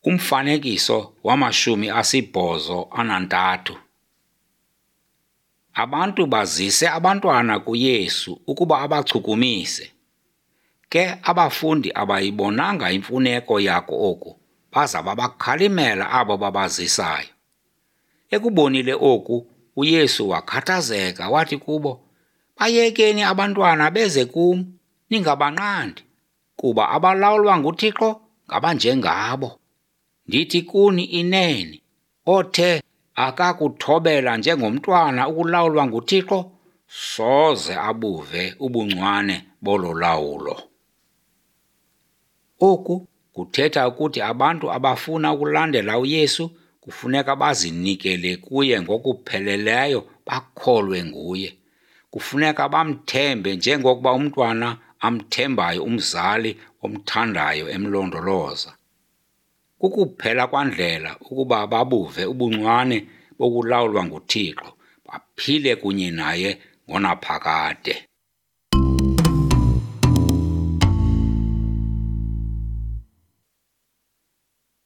Kumfanekiso wama-83. Abantu bazise abantwana kuYesu ukuba abachukumise. Ke abafundi abayibonanga imfuneko yako oku baza babakhalimela abo babazisayo. Ekubonile oku, uYesu wakhathazeka wathi kubo, "Bayekeni abantwana beze kum, ningabanqandi, kuba abalawulwa nguThixo ngabanjengabo. Ndithi kuni inene, othe akakuthobela njengomntwana ukulawulwa nguThixo, soze abuve ubuncwane bolo lawulo." Oku kuthetha ukuthi abantu abafuna ukulandela uYesu kufuneka bazinikele kuye ngokupheleleyo, bakholwe nguye. Kufuneka bamthembe njengokuba umntwana amthembayo umzali omthandayo emlondoloza. Kukuphela kwandlela ukuba babuve ubuncwane bokulawulwa nguThixo, baphile kunye naye ngonaphakade.